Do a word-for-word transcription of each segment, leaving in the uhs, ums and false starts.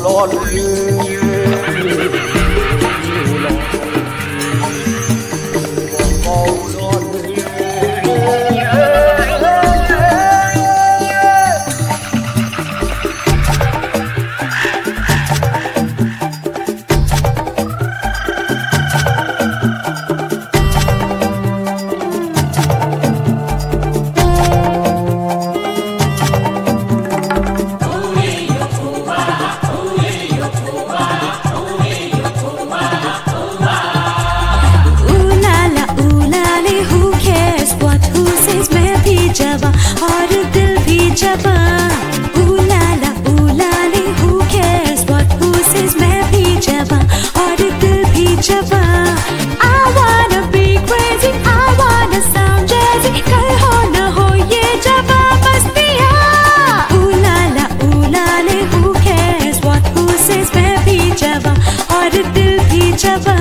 और दिल भी जबा उलाला उलाले who cares what who says मैं भी जबा और दिल भी जबा I wanna be crazy I wanna sound jazzy कल हो न हो ये जबा मस्तियाँ उलाला उलाले who cares what who says मैं भी जबा और दिल भी जबा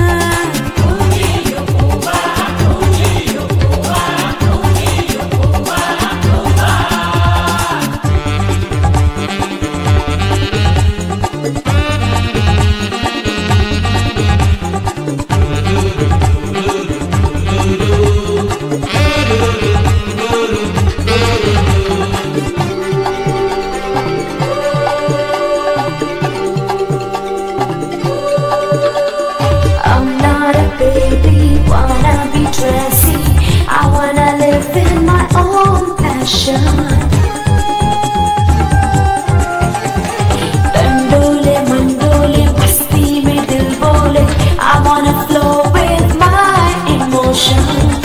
I wanna live in my own passion. Dandole mandole masti mein dil bole I wanna flow with my emotion.